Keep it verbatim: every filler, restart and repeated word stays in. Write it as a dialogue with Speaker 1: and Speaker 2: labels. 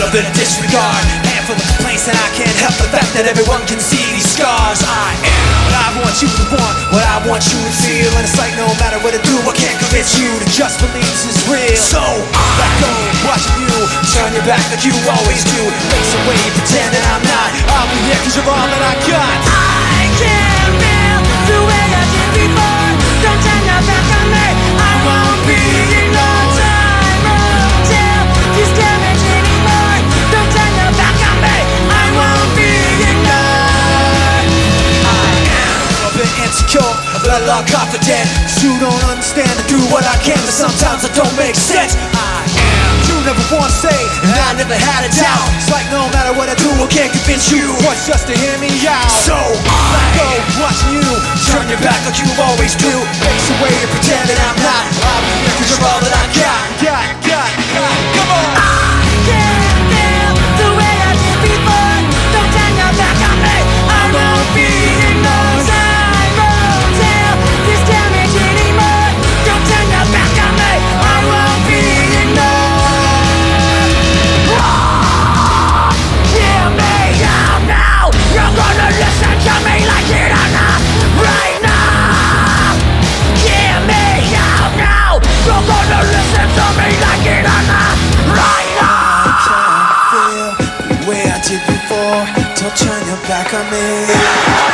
Speaker 1: irrelevant disregard. Handful of complaints that I can't help the fact that everyone can see these scars. I am what I want you to want, what I want you to feel. And it's like no matter what I do, I can't convince you to just believe this is real. So I'm back home watching you turn your back like you always do. Face away, pretend that I'm not. I'll be here cause you're all that I got.
Speaker 2: I can't feel the way I did before. Don't turn your back on me, I won't be ignored. Time won't tell this damage anymore. Don't turn your back on me, I won't be ignored.
Speaker 1: I am a bit insecure, but a lot confident. Cause you don't understand, I do what I can, but sometimes it don't make sense. I am, you never wanna say, and I never had a doubt. It's like no matter what I do, I can't convince you what's just to hear me out. So I go watching you turn your back like you always do. Face away and pretend that I'm not. I'll be here cause you're all that I got. Got, got, got, come on.
Speaker 2: I can't feel the way I did before. Don't turn your back on me, I won't be ignored. Time won't tell this damage anymore. Don't turn your back on me, I won't be ignored. Oh, hear me out now. You're gonna listen to me like it or not. Right now, hear me out now. You're gonna listen to me like it or not. Right now.
Speaker 1: I can't feel the way I did before. Don't turn your back on me.